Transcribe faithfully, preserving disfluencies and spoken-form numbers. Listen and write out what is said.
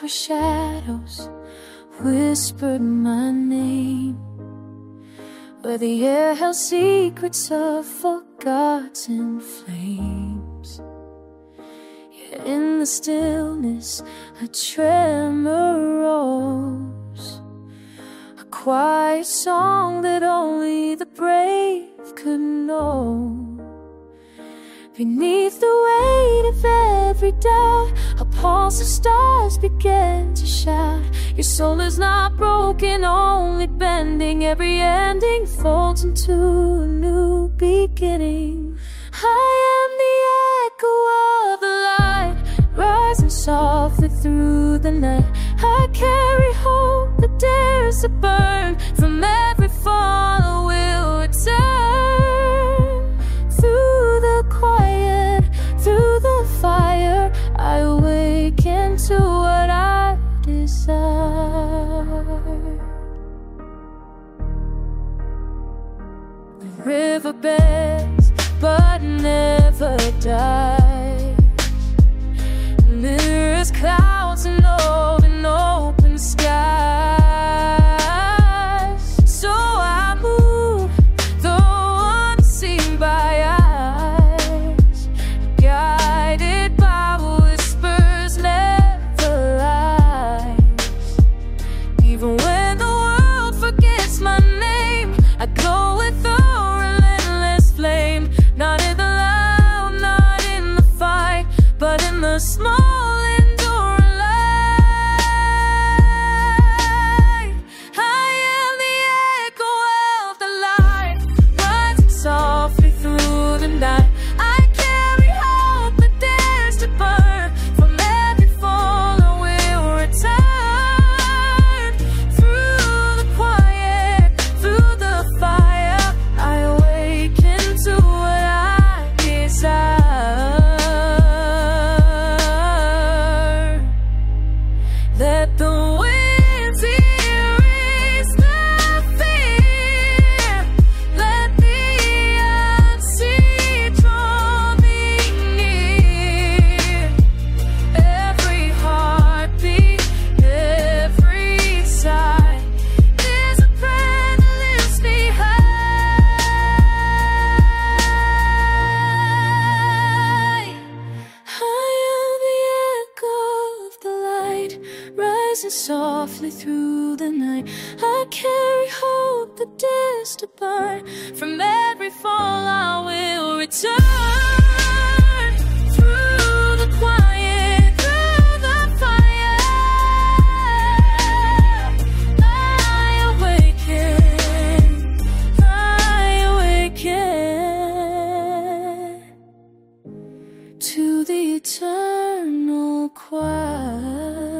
shadows whispered my name, where the air held secrets of forgotten flames. Yet in the stillness a tremor rose, a quiet song that only the brave could know. Beneath the weight of every doubt, a pulse of stars began to shout, your soul is not broken, only bending. Every ending folds into a new beginning. I am the echo of the light, rising softly through the night. I carry hope that dares to burn. From every fall I will return. Through the quiet, through the fire, I awaken to what I desire. The river bends but never dies. Mirrors clouds and open, open skies. So I move, though unseen by eyes, guided by whispers, never lies. Even when the world forgets my name, I glow with a relentless flame. Not in the loud, not in the fight, but in the small enduring light. I am the echo of the light, rising softly through the night. I carry hope that dares to burn. From every fall I will return. Through the quiet, through the fire, I awaken to what I desire. Let the winds erase the fear. Let the unseen draw me near. Every heartbeat, every sigh is a prayer that lifts me high. I am the echo of the light, rising softly through the night. I carry hope that dares to burn. From every fall I will return. Through the quiet, through the fire, I awaken, I awaken to the eternal quiet.